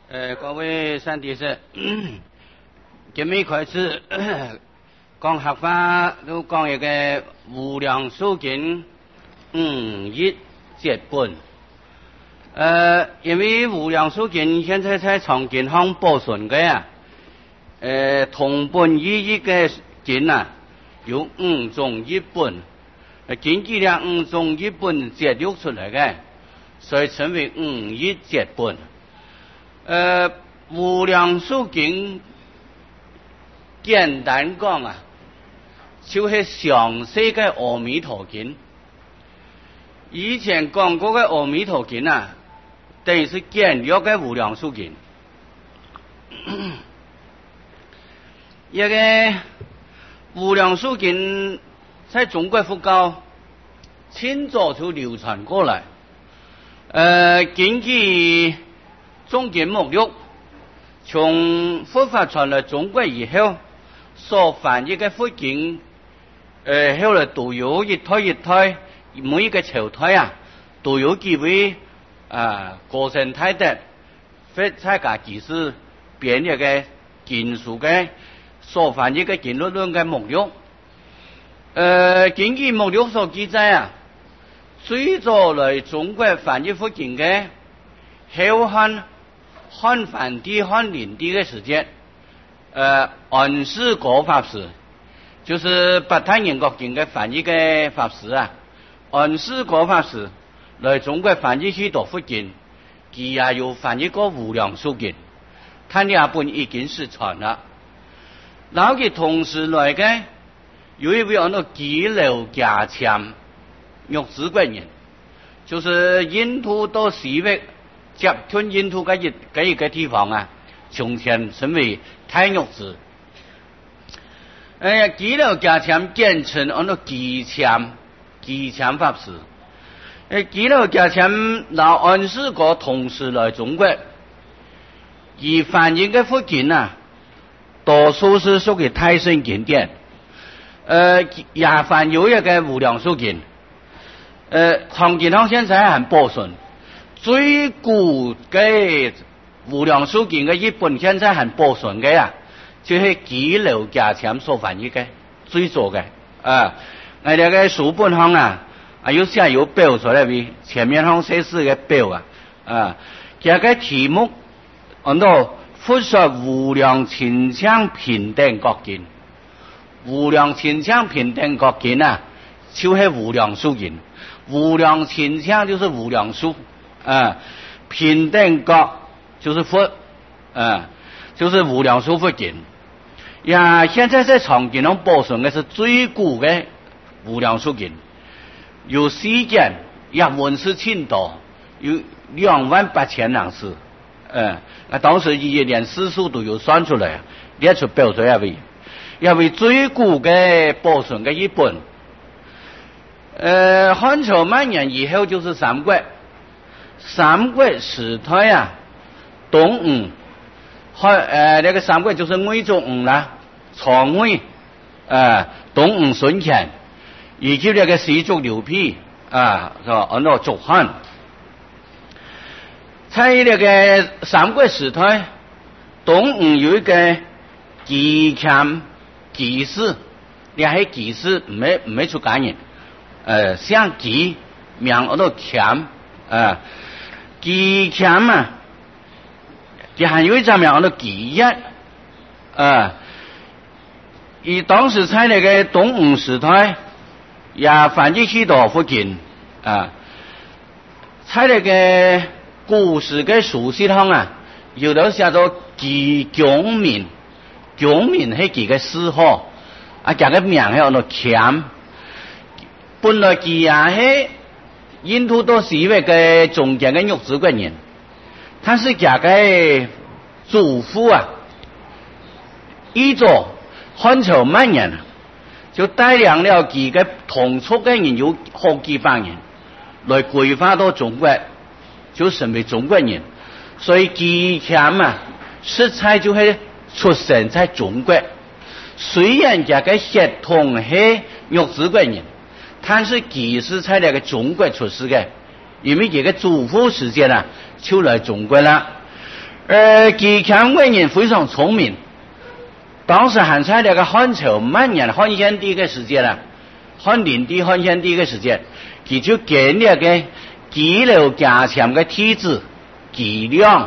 各位三弟子，今日开始讲合法，都讲一个无量寿经5.1节本。因为无量寿经现在在长健康保存嘅同本意义嘅经有5種1本，經幾量5種1本節錄出嚟嘅，所以稱為5.1節本。無量壽經簡單講就是詳細嘅阿彌陀經。以前講過嘅阿彌陀經等於是簡約嘅無量壽經。一個無量壽經在中國佛教清早就流傳過來，根據總經目錄，從佛法傳來中國以後，所翻譯嘅佛經，後來都有一胎一胎，每一個朝代都有幾位高僧大德，佛在家己是編譯嘅經書嘅所翻譯嘅經論論嘅目錄。根據目錄所記載最早來中國翻譯佛經嘅後漢梵帝、漢靈帝嘅時間，安世果法師，就是八太嚴國經嘅翻譯嘅法師安世果法師來中國翻譯許多佛經，佢也有翻譯過無量壽經，他呢本已經失傳啦。然後佢同時來嘅有一位叫做基流迦讎玉子國人，就是印度到西域接近印度嘅一個地方從前稱為太玉子。基流迦讎簡稱叫做基讎法師。基流迦讎老安世果同時來中國，而翻譯嘅佛經多數是屬於太上經典，也翻有一個無量壽經，長健康現在還保存。最古嘅無量壽經嘅一本現在還保存嘅就是基流迦讎所翻譯嘅最早嘅。我哋嘅書本上有寫有標出來為前面上寫是嘅標這個題目叫做佛說無量清淨平等國經。無量清淨平等國經就是無量壽經。無量清淨就是無量壽，平等國就是佛，就是無量壽佛經。現在在長健康保存嘅是最古嘅無量壽經，有4卷，文字清多，有28000行字。當時連詩書都有算出來，列出標準為最古嘅保存嘅一本。漢朝末年以後就是三國時代東吳，那個三國就是魏忠吳啦，曹魏，東吳孫權，以及那個西族劉辟蜀漢。在那個三國時代，東吳有一個姬讎姬氏，你係姬氏唔係出家人，姓姬名叫做讎，姬讎佢還有一隻名叫做姬一，而當時在那個東吳時代也翻譯許多佛經在那個古時嘅書籍上有的寫做姬姜明，姜明係幾個諡號，這個名叫做讎。本來佢也係印度到西域嘅中間嘅玉子國人，但是這個祖父依咗漢朝末年就帶領了幾個同族嘅人有好幾百人來歸化到中國，就成為中國人。所以姬讎實在就係出生在中國，雖然這個血統係玉子國人，但是佢是在那個中國出世嘅，因為這個祖父時間就來中國啦。 吉强为人非常聪明。当时还在那个汉朝末年、汉献帝的时间啦，汉灵帝、汉献帝的时间，他就建立个吉流加强的体制，吉良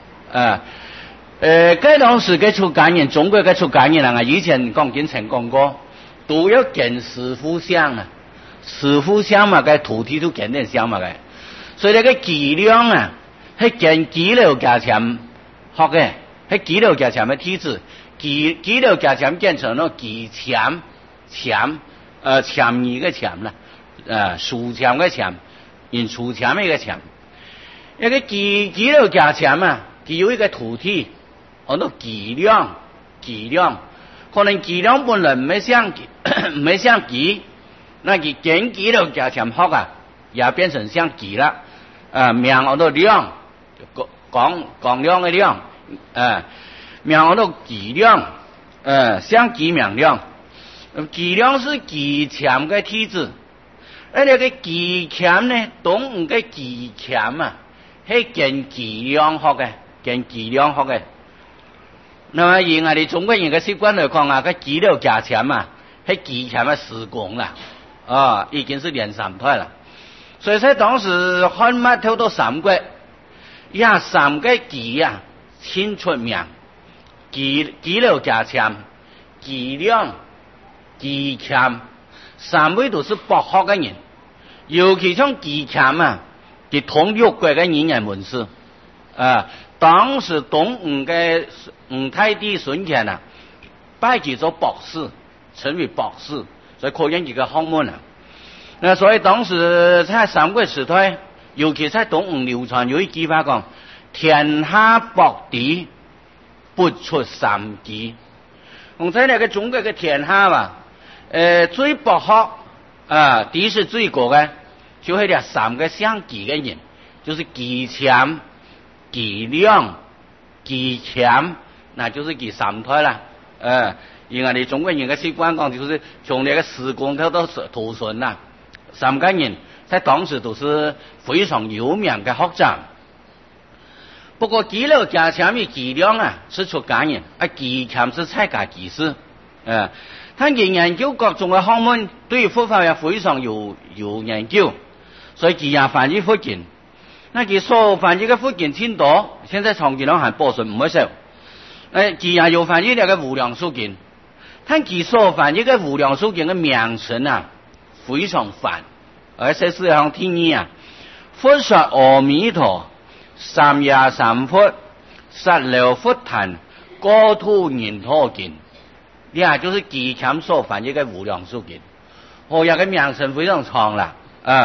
该当时嘅出家人，中国嘅出家人啊，以前经常讲过，都要建师傅像啊，师傅像嘛，嘅徒弟都建得像嘛嘅，所以那个吉良啊，係建吉流加強學嘅，係吉流加強嘅體制，吉流加強建成咗吉強強義嘅強啦，樹強嘅強，因樹強嘅強，一個吉流加強啊，佢有一個徒弟。我都吉良，可能吉良本來唔像吉，那佢建吉流加強學啊，也變成像吉啦。名我都良，講良嘅良，名我都吉良，像吉名良。吉良是吉強嘅體制，而那個吉強呢，東吳嘅吉強啊，係建吉良學嘅，那麼以我哋中國人嘅習慣嚟講啊，佢吉流加強啊，係吉強嘅時光啦，已經是連三胎啦。所以在當時漢末跳到三國，三個吉啊，先出名，吉流加強、吉良、吉強，三位都是博學嘅人，尤其像吉強啊，佢統六國嘅語言文字當時東吳嘅吳太帝孫權啊，拜佢做博士，成為博士，所以可見佢嘅學問啊。那所以當時在三國時代，尤其在東吳流傳有一句話講：天下博敵，不出三吉。我在那個中國嘅天下嘛，最博學第是最高嘅，就係三個相吉嘅人，就是吉強、吉良、吉強，那就是吉三胎啦。因為你中國人嘅習慣講，就是從那個時光到土順啦，三個人在當時都是非常有名嘅學者。不過吉流加強與吉良啊，是出家人，吉強是在家居士。他研究各種嘅學問，對佛法也非常有研究，所以佢也翻譯佛經。那佢所翻譯嘅佛經挺多，現在藏經量還保存唔會少。佢也有翻譯那個無量壽經，但佢所翻譯嘅無量壽經嘅名稱啊，非常繁，而且是向聽義啊，佛說阿彌陀，三夜三佛，實流佛壇，歌吐念陀經，呢就是吉強所翻譯嘅無量壽經。我有個名稱非常長啦，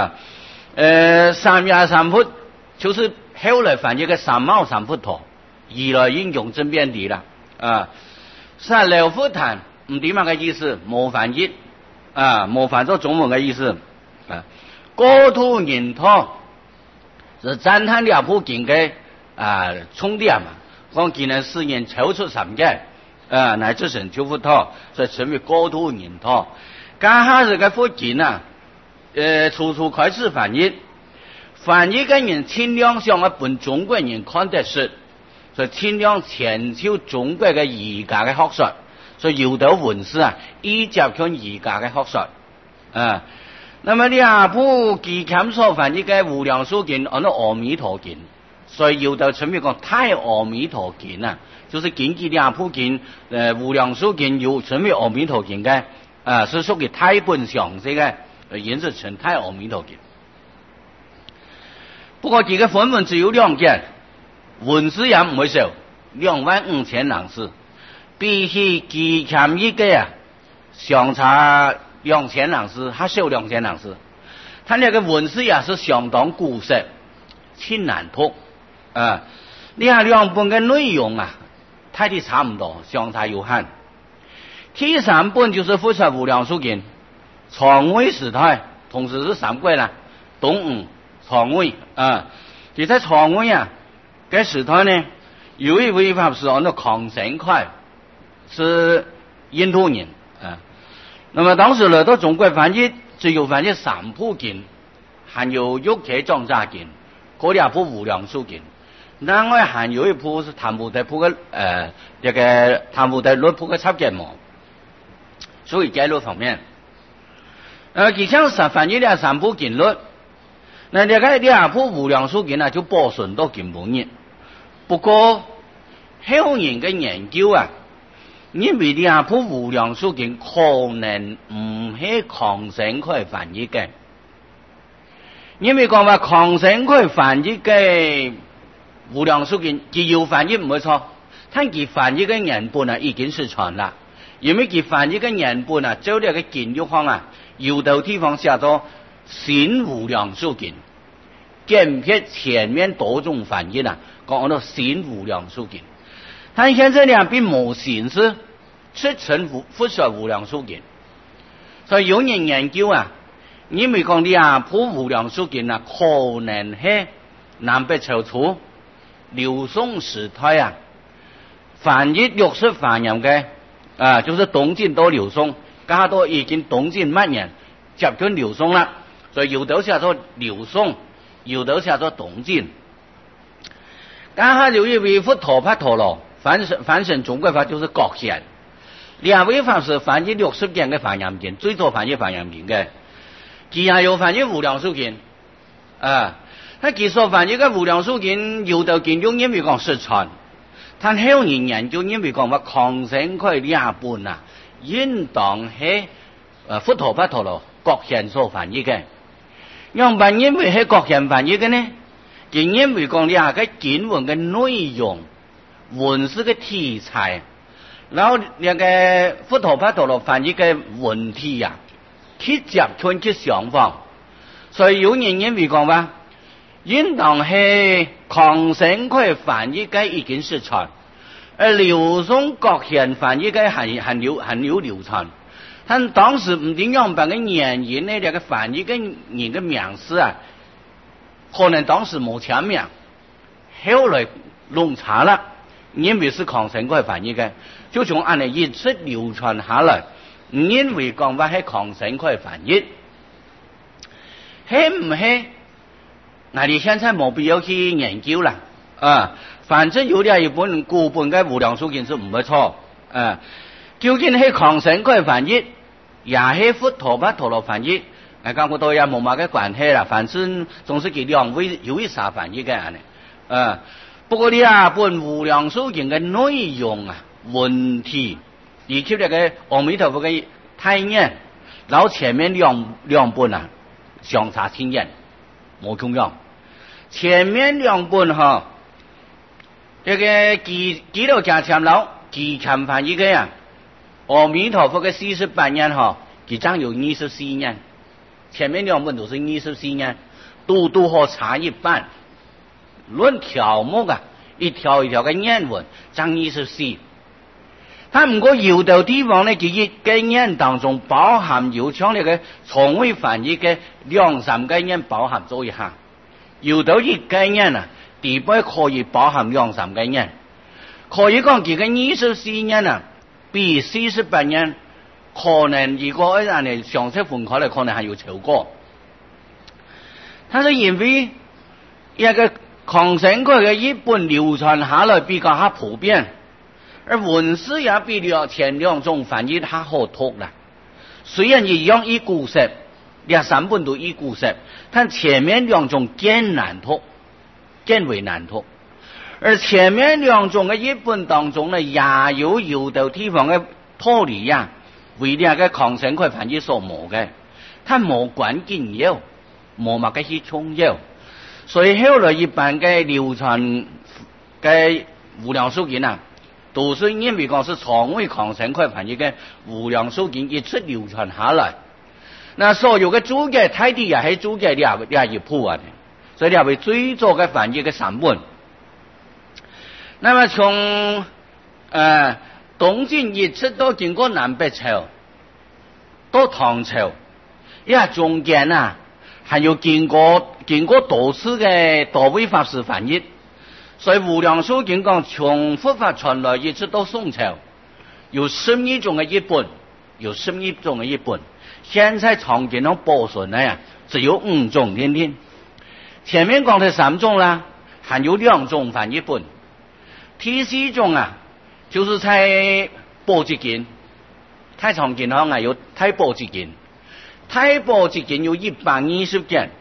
三夜三佛就是後來翻譯嘅三藐三菩提，以來應用正遍地啦。實流佛壇唔點樣嘅意思？冇翻譯冇翻作中文嘅意思。歌吐念陀是讚歎了普經嘅重點嘛，講既然世人超出三界乃至成就佛陀，所以成為歌吐念陀。家下這個佛經初初開始翻譯嘅人盡量想要本中國人看得識，所以盡量遷就中國嘅儒家嘅學說，所以有的文字依照佢儒家嘅學說那麼呢部吉強所翻譯嘅無量壽經按照阿彌陀經，所以有的稱為講太阿彌陀經就是經幾兩部經無量壽經有稱為阿彌陀經嘅是屬於太本詳這個言是稱太阿彌陀經。不過這個梵文只有2件，文字也唔會少，25000人字，比起吉強一個相差2000人字，還少2000人字。他那個文字也是相當古色，挺難讀你看兩本嘅內容大體差唔多，相差有限。第3本就是佛說無量壽經，曹魏時代，同時是三國啦，東吳、曹魏其實曹魏嘅時代呢，有一位法師叫做康生檜，是印度人那麼當時來到中國翻譯，只有翻譯3部經，還有玉伽藏扎經，嗰2部無量壽經。 另外还有一部是谭武德部嘅这个谭武德律部嘅插件模，所以戒律方面，其像反映了三部经律，那这个两部无量数经啊就保存到根本日。不过后人嘅研究啊，因为两部无量数经可能唔系康生可以翻译嘅，因为讲话康生可以翻译嘅无量数经，佢要翻译唔會錯，但佢翻譯嘅原本啊已經失傳啦，因為佢翻譯嘅原本啊，照呢個建築方啊，有的地方寫咗新無量數經，兼撇前面多種翻譯啊，講到新無量數經，但現在呢並冇顯示出成複雜無量數經，所以有人研究啊，因為講呢部無量數經啊，可能係南北朝初劉宋時代啊，翻譯玉石翻譯嘅就是東晉到劉宋，加到已經東晉末年接近劉宋啦，所以有的寫咗劉宋，有的寫咗東晉。加下有一位佛陀帕陀羅翻成中國法就是國賢，兩位法師翻譯玉石經嘅翻譯經，最早翻譯翻譯經嘅，其下有翻譯無量數經他其實翻譯嘅無量數經有的經中因為講失傳，但後人研究因為講話康生佢兩本啊，應當係佛陀帕陀羅國賢所翻譯嘅。樣板因為係國賢翻譯嘅呢，就因為講兩個經文嘅內容、文字嘅題材，然後兩個佛陀帕陀羅翻譯嘅問題啊，去接近去想法，所以有人因為講話應當係康生佢翻譯嘅已經失傳，而劉宋國賢翻譯嘅很有流傳。但當時唔點樣辦嘅原因呢？這個翻譯嘅人嘅名詞啊，可能當時冇簽名，後來弄查了，因為是康生佢翻譯嘅，就從按嚟一直流傳下來，因為講話係康生佢翻譯，係唔係？那你現在冇必要去研究啦，反正有啲一本古本嘅無量數經是唔會錯，究竟係康生佢翻譯，也係佛陀帕陀羅翻譯，我講過都也冇乜嘅關係啦，反正總是佢兩位有一啥翻譯嘅，不過呢本無量數經嘅內容啊、問題，以及呢個阿彌陀佛嘅體驗，然後前面兩本啊相差千遠。冇重要，前面兩本這個幾多家簽樓幾簽翻譯嘅阿彌陀佛嘅48年佢將有24年，前面兩本都是24年，都可差一半。論條目一條一條嘅念文將24，但唔過有的地方呢，佢一個念當中包含有將呢個從未翻譯嘅2-3個念包含咗一下，有的一個念地位可以包含2-3個念，可以講佢嘅24年比48年可能如果按你詳細分開嚟，可能還有超過。但是因為一個康生佢嘅一本流傳下來比較較普遍，而文字也比前兩種翻譯較好讀啦。雖然一樣一故事，三本都一故事，但前面兩種更難讀，更為難讀。而前面兩種嘅一本當中呢，也有的地方嘅道理呀，為呢個康生佢翻譯所冇嘅，但冇關鍵要，冇乜嘅去重要。所以後來一般嘅流傳嘅無量數經都是因為講是從未康生佢翻譯嘅無量數經一直流傳下來。那所有嘅注解太低也係注解呢一部所以呢為最早嘅翻譯嘅3本。那麼從東晉一直都經過南北朝到唐朝，中間還有經過多次嘅多位法師翻譯，所以無量數經講從佛法傳來一直到宋朝，有11種嘅一本，現在藏經中保存只有5種點點。前面講的3種啦， 含有2种翻译本。第4种啊，就是在报纸件，太常见行有太报纸件，太报纸件有120件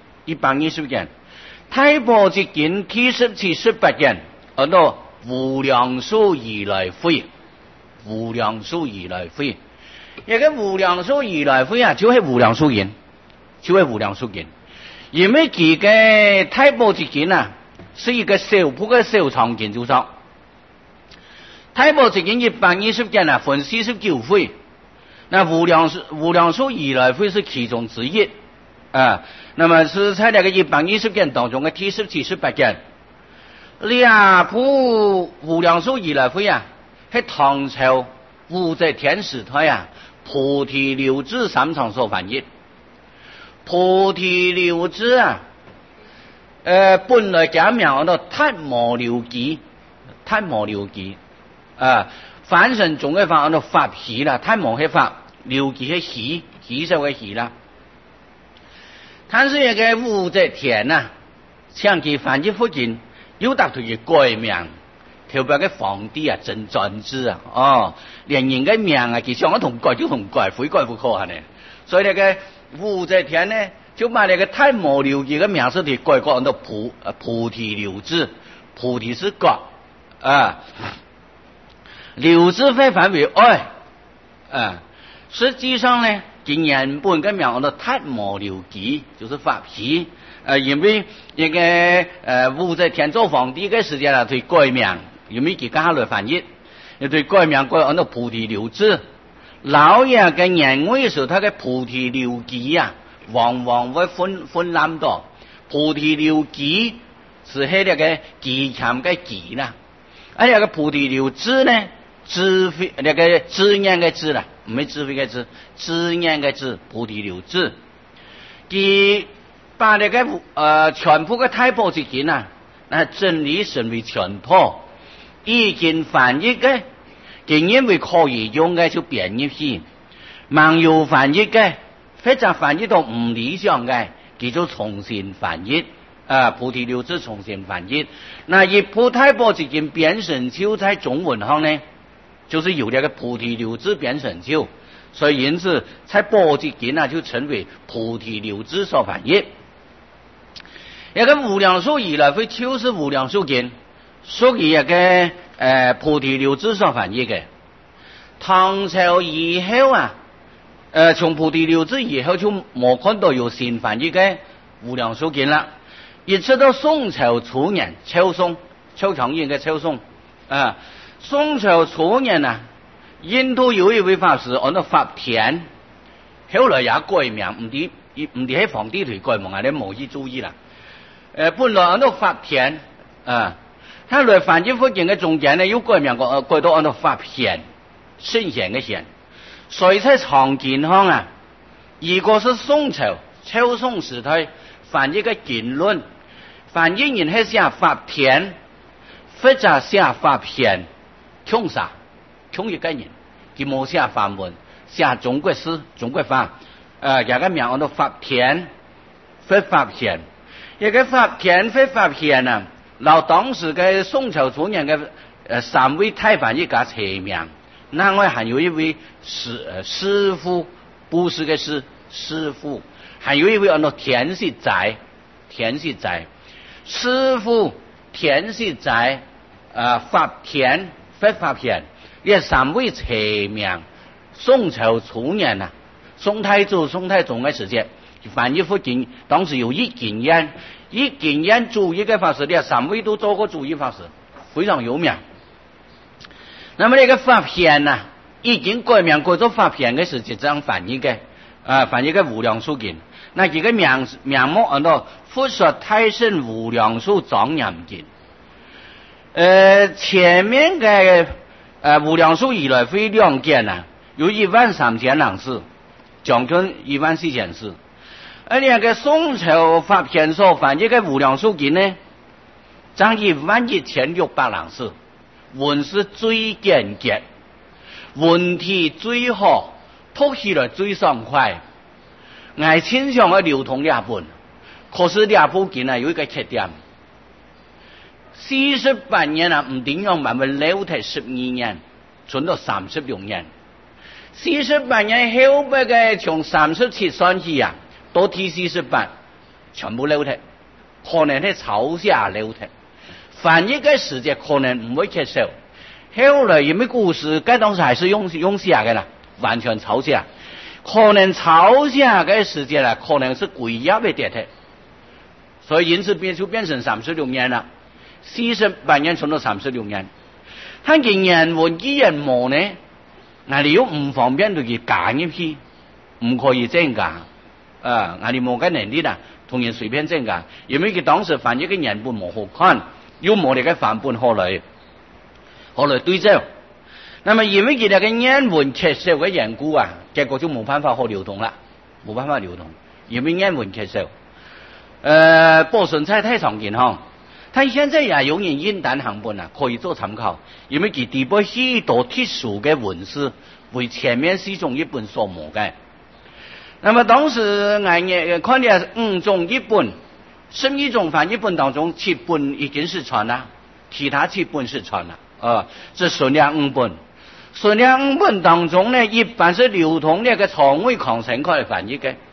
，120件，太报纸件第17、18件，无量寿如来会，无量寿如来会，一个无量寿如来会啊，就是无量寿经，就是无量寿经。因为佢嘅太报纸件啊，是一个小部嘅小藏经组成。太报纸件120件啊，分49会，那无量寿如来会是其中之一啊。那么是在那个120件当中嘅第17、18件。2部无量寿如来会啊，喺唐朝武则天时代啊，菩提流支3场所翻译。菩提流支啊，本来假名叫做太摩流记，太摩流记啊，翻成中嘅法叫做法喜啦，太摩系法，流记系喜受嘅喜啦。但是一个武则天啊，想佢翻译福建。有得佢嘅改名，特别嘅皇帝啊，真专制啊！连人嘅名啊，佢想同改就同改，非改不可啊！呢，所以那个武则天呢，就把那个太摩流记嘅名字题改过到菩提流支，菩提是觉啊，流支会翻为爱啊。实际上呢，佢原本嘅名叫做太摩流记，就是法皮。因为一个武则天做皇帝嘅时间啊，对改名，因为佢加来翻译，要对改名改按照菩提流支。老爷嘅认为时，他嘅菩提流记啊，往往会分烂到菩提流记是喺那个技巧嘅技啦，而那个菩提流支呢，智慧那个智念嘅智啦，唔系智慧嘅智，智念嘅智，菩提流支。佢把那个全部嘅太报纸件啊，那真理成为全套，已经翻译嘅，竟然为可以用嘅就编入去，盲有翻译嘅，或者翻译到唔理想嘅，佢就重新翻译，菩提流支重新翻译。那一部太报纸件编成就在中文上呢，就是有那个菩提流支编成就，所以因此在报纸件啊就成为菩提流支所翻译。一个无量寿如来会就是无量寿经，属于一个菩提流支所翻译嘅。唐朝以后啊，从菩提流支以后就冇看到有新翻译嘅无量寿经啦。一直到宋朝初年，秋宋长英嘅秋宋啊，宋朝初年啊，印度有一位法师按照法田，后来也改名，唔啲喺皇帝度改名啊，你冇去注意啦。本来按照法田啊，他来翻译福建嘅中间呢，有改名改到按照法贤，圣贤嘅贤。所以在常见上啊，如果是宋朝秋宋时代翻译嘅经论，翻译人係寫法田，或者寫法贤，窮啥？窮一個人，佢冇寫法文，寫中國詩、中國法，有個名叫做法田，或法贤。一个法田或法贤啊，老当时嘅宋朝初年嘅3位太翻译家齐名，另外还有一位师傅，不是个师傅，还有一位叫做田氏斋，师傅田氏斋法田或法贤，呢3位齐名。宋朝初年啊，宋太祖、宋太宗嘅时间。翻译福建，当时有易经验主义嘅法师，呢3位都做过主义法师，非常有名。那么呢个法贤啊，已经改名改做法贤嘅时节这样翻译嘅，翻译嘅无量寿经。那佢嘅名目叫做复说太上无量寿庄严经。前面嘅无量寿如来会2件啊，有13000人次，将近14000字。而那个宋朝法贤所翻译嘅无量寿经呢，将11600人次，文是最简洁，文体最好，读起来最爽快。我倾向去流通2本，可是2部经啊有一个缺点， 48年啊，唔點樣慢慢溜提12年，存到36年。48年後邊嘅從37算起啊，到第48全部溜提，可能係抄寫溜提，翻譯嘅時間可能唔會接受。後來因為故事，該當時還是用寫嘅啦，完全抄寫，可能抄寫嘅時間啦，可能是鬼壓嘅點的，所以因此就變成36年啦。48年存到36年，睇見人文嘅人冇呢，我哋又唔方便對佢加入去，唔可以增加，我哋冇嘅能力啦，同人隨便增加，因為佢當時翻譯嘅人本冇好看，要冇哋嘅範本後來對照，那麼因為佢哋嘅人文缺少嘅緣故啊，結果就冇辦法好流通啦，冇辦法流通，因為人文缺少。報順差太常見哈。他現在也有人印單行本啊，可以做參考，因為佢底部許多特殊嘅文字為前面4種譯本所冇嘅。那麼當時我看嘅5種譯本，11種翻譯本當中7本已經是傳啦，其他7本是傳啦，這剩下5本。剩下5本當中呢，一般是流通呢個曹魏康成開翻譯嘅。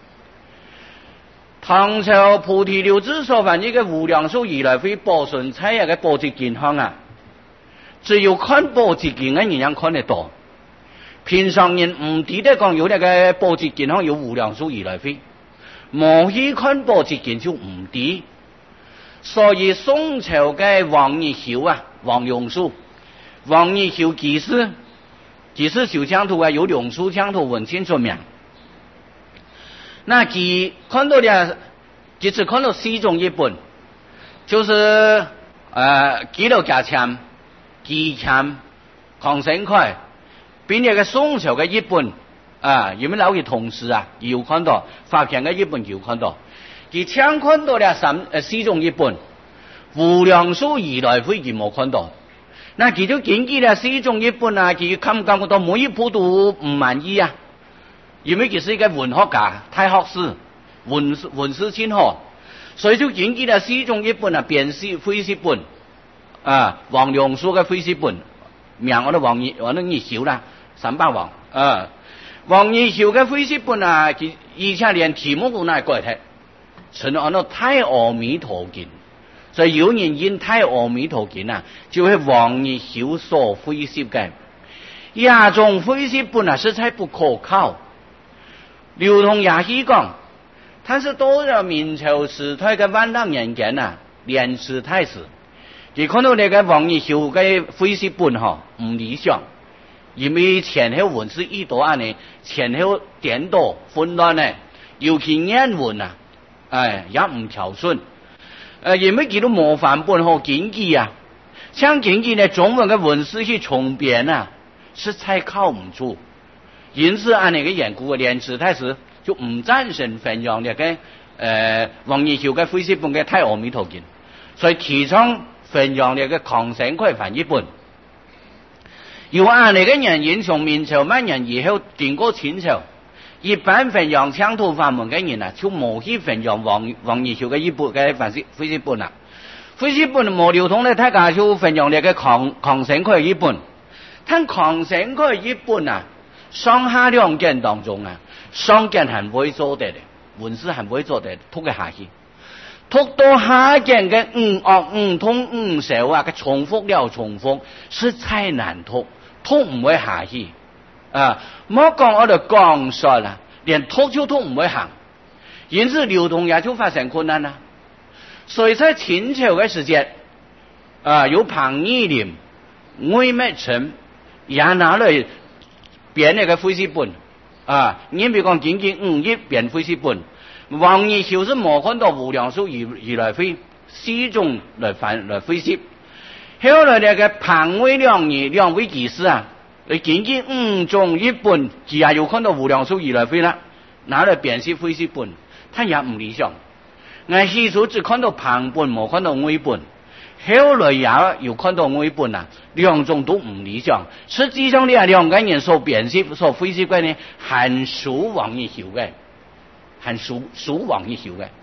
唐朝菩提流之所翻譯嘅無量壽如來非報順差嘅報捷健康啊，只有看報捷健嘅人看得到，平常人唔記得講有呢個報捷健康有無量壽如來非，冇去看報捷健就唔知。所以宋朝嘅王日囂啊，王永叔，王日囂幾時小江圖啊，有龍書江圖文獻出名。那佢看到的，只看到4種譯本，就是記錄家簽、紀簽、康生愷，並且個宋朝嘅譯本因為老嘅同事啊，有看到發現嘅譯本有看到，佢搶看到了4種譯本，無量壽如來非佢冇看到，那佢就根據了4種譯本啊，佢感覺到每一部都唔滿意啊。因為佢是一個文學家，太學士，文思清好，所以就根據了4種譯本啊，編寫繪寫本王良書嘅繪寫本，名我哋王日囂啦，300王王日囂嘅繪寫本啊，佢而且連題目都拿改睇，成咗按太阿彌陀經，所以有人印太阿彌陀經啊，就係王日囂所繪寫嘅，亞種繪寫本啊，實在不可靠。流通也希講，但是到了明朝時代嘅萬能人間啊，蓮池太師，佢看到那個王日囂嘅繪寫本唔理想，因為前後文字一多啊呢，前後顛倒混亂呢，尤其念文啊，也唔條順，因為佢都冇範本和經記啊，像經記呢中文嘅文字去重編啊，實在靠唔住。因此按那個緣故，蓮池太師就唔贊成分享呢個王日囂嘅繪寫本嘅太阿彌陀經，所以提倡分享呢個康生愷翻譯本。又按那個原因，從明朝末年以後，經過清朝，一般分享羌土法門嘅人啊，就冇去分享王日囂嘅一部嘅繪寫本啦。繪寫本冇流通咧，大家就分享呢個康生愷一本。但康生愷一本啊，上下兩件當中啊，上件係唔會做得嘅，文字係唔會做得，讀嘅下去，讀到下件嘅五通五少啊，嘅重複了重複，實在難讀，讀唔會下去莫講我哋講述啦，連讀就讀唔會行，因此流通也就發生困難啦。所以在清朝嘅時間有彭義林、魏麥辰也拿嚟編那個繪寫本你比如講經濟5億編繪寫本，王日囂是冇看到無量壽如來非4種來繪寫，後來那個彭魏兩位技師啊，經濟5種譯本，佢也有看到無量壽如來非啦，拿嚟編寫繪寫本，他也唔理想。我起初只看到彭本，冇看到魏本。後來也有看到魏本啊，兩種都唔理想。實際上呢兩個人所編寫、所繪寫嘅呢，很屬王日囂嘅，很屬王日囂嘅。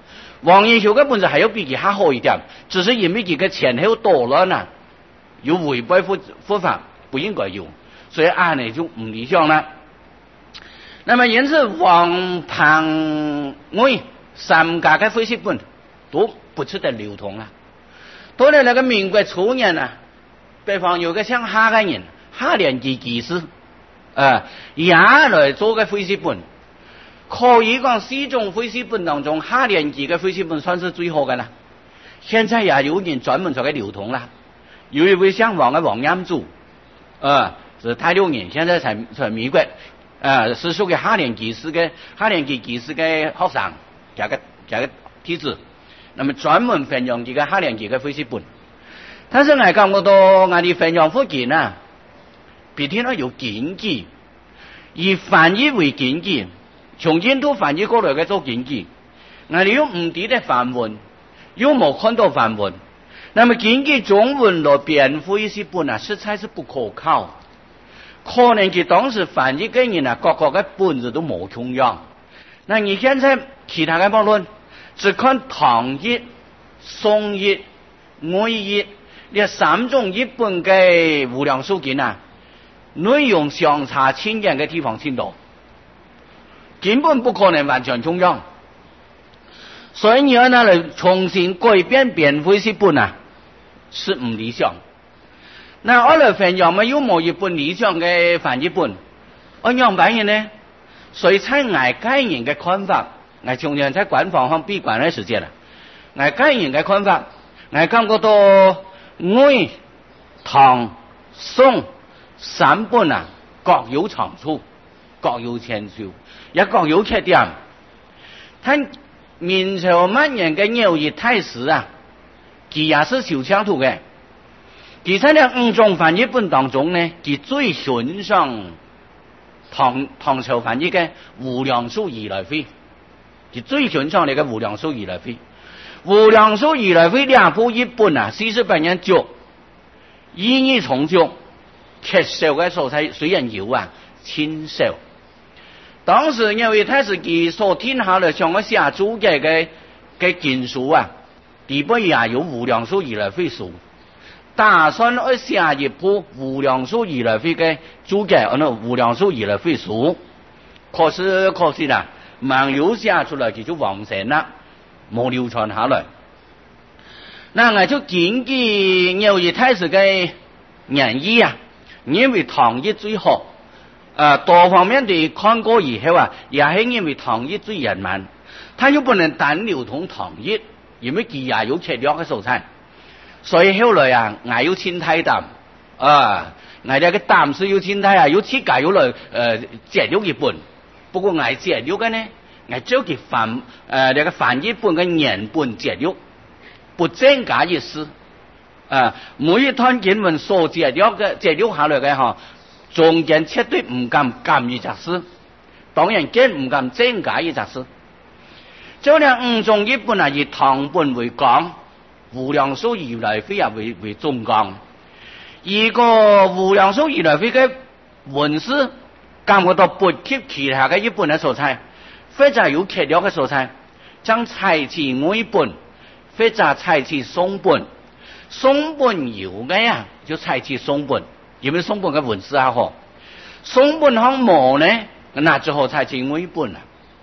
王延秀嘅本事还要比佢还好一点，只是因为佢嘅前后多了呢，有违背佛法，不应该有，所以按呢就唔理想啦。那么因此王彭魏三家嘅徽式本都不值得流通啦。到了那个民国初年啊，北方有个像夏嘅人，夏联基技师也来做个徽式本。可以讲四种徽式本当中，夏联基嘅徽式本算是最好嘅啦。现在也有人专门做个流通啦。有一位姓王嘅王彦祖，是大陆人，现在在美国，是属于夏联基师嘅学生，加个弟子。那么专门分享这个夏联基嘅徽式本。但是我感觉到我哋分享附近啊，别听到有禁忌，以翻译为禁忌。从印度翻译过来嘅做经济，我哋又唔知道梵文，又冇看到梵文，那么经济中文落变徽式本啊，实在是不可靠。可能佢当时翻译嘅人啊，各个嘅本子都冇重样。那你现在其他嘅无论，只看唐译、宋译、魏译呢三种译本嘅无量数经啊，内容相差千远嘅地方挺多。根本不可能完全重样，所以你要拿来重新改变徽式本啊，是唔理想。那我来分享嘛，有冇一本理想嘅翻译本？按样办嘢呢？所以在我个人嘅看法，我从前在官方上闭关嘅时间啦，我个人嘅看法，我感觉到魏、唐、宋三本啊各有长处，各有千秋。也各有缺点。他明朝末年嘅鸟语太史啊，佢也是受乡土嘅。佢在呢五种翻译本当中呢，佢最欣赏唐朝翻译嘅无量寿如来会，佢最欣赏呢個無量壽如來會。無量壽如來會兩部譯本啊，48年足，意義重足，缺少嘅素材雖然有啊，清少。當時因為他是佢所聽下來上個寫注嘅經書啊，底本也有無量壽如來會書，打算去寫一部無量壽如來會嘅注解，無量壽如來會書，可惜啦，沒有寫出來就完成啦，冇流傳下來。那我就根據牛一太子嘅原意啊，因為唐譯最好。多方面的看過以後啊，也是因為唐譯最圓滿，他又不能單流通唐譯，因為佢也有缺料嘅素材，所以後來啊，我有清太膽我哋嘅膽是有清太啊，有設計有來節錄一本，不過我節錄嘅呢，我做佢翻個翻譯本嘅原本節錄，不增加一絲每一段經文所節錄下來嘅哈。中間絕對唔敢減一隻事，當然更唔敢增加一隻事。就呢五種譯本啊，以唐本為講，無量壽如來會啊為中講。一個無量壽如來會嘅文字，感覺到不及其他嘅譯本嘅素材，或者有缺料嘅素材，將採取魏本，或者採取宋本。宋本有嘅呀，就採取宋本。因為宋本嘅文字還好，宋本行冇呢，那之後才成魏本啦。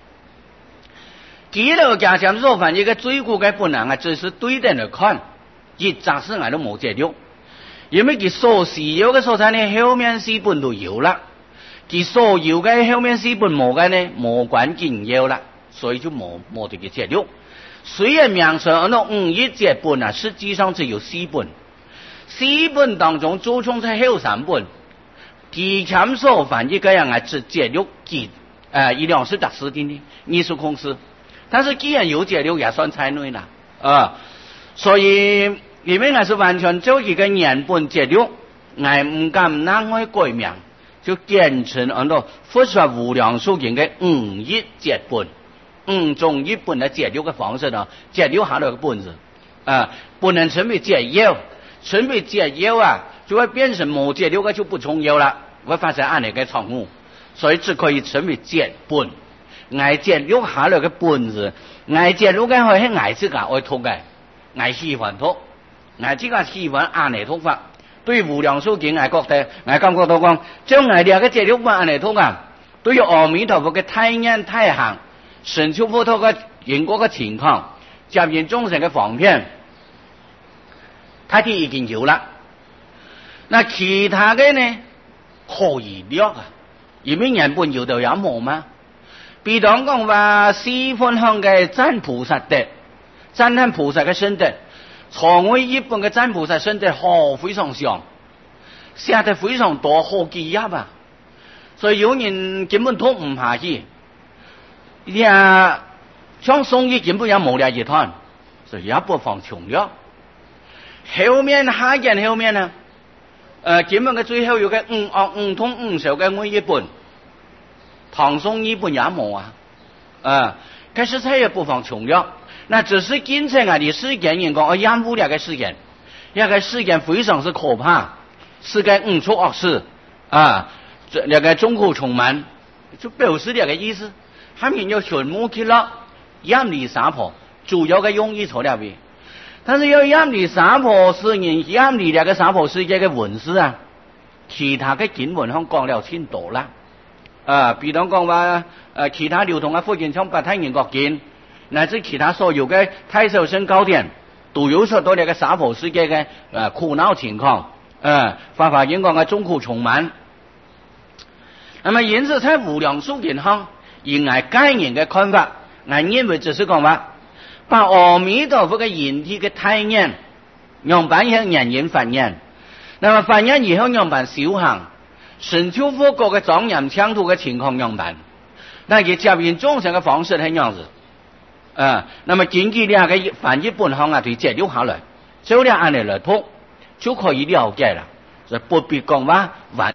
記錄家鄉所翻譯嘅最古嘅本啊，我只是對等嚟看，一雜事我都冇節錄，因為佢所需要嘅素材呢，後面四本都有啦，佢所要嘅後面四本冇嘅呢，冇關緊要啦，所以就冇得佢節錄。雖然名稱那517本啊，實際上只有4本。4本當中注重在後3本，提前所翻譯嘅人係節錄一兩是特殊的藝術公司，但是既然有節錄也算在內啦所以因為我是完全做一個原本節錄，我唔敢讓我改名，就簡稱佛說無量壽經嘅517本，5種譯本嘅節錄嘅方式節錄下來嘅本子不能成為節錄。準備節錄啊，就會變成冇節錄嘅就不重要啦，會發生按呢個錯誤，所以只可以成為節本。我節錄下來嘅本子， 爱接入嘅係愛自家愛讀嘅，愛喜歡讀，愛自家喜歡按嚟讀法。對無量數經，愛覺得，愛感覺到講，將愛哋嘅接入法按嚟讀啊，對於阿彌陀佛嘅體驗體行，神超佛陀嘅因果嘅情況，接引眾生嘅方便，他哋已經有啦。那其他嘅呢，可以略啊，因為人本有就有冇嘛。比方講話西方向嘅真菩薩德，真係菩薩嘅身德，從我一般嘅真菩薩身德好非常像，寫得非常多好幾頁啊，所以有人根本讀唔下去。像宋義根本也冇了一段，所以也不妨重略。後面下件後面呢？根本嘅最後有嘅五通五首嘅我一本。唐宋一本也冇啊，但是他也不妨重略。那只是今天啊的事件，人講厭惡嘅事件，那個事件非常之可怕，是個惡出惡事啊，那個眾苦充滿，就表示這個意思。他們要全部去了，厭離娑婆，主要嘅用意錯了邊。但是要厭離娑婆是人厭離那個娑婆世界嘅文字啊，其他嘅經文上講了清多啦。比方講話其他流通嘅福建廠八太人國經，乃至其他所有嘅太守生教典，都有說到呢個娑婆世界嘅苦惱情況，法華經講嘅眾苦充滿。那麼因此在無量數經上，以我個人嘅看法，我認為只是講話，把阿彌陀佛嘅形體嘅體驗，讓辦向人人發現，那麼發現以後讓辦修行。神超佛國嘅莊嚴強度嘅情況樣板，那佢接引眾生嘅方式係樣子，那麼根據呢個翻譯本行啊，對接留下來，就呢按嚟讀就可以了解啦，就不必講話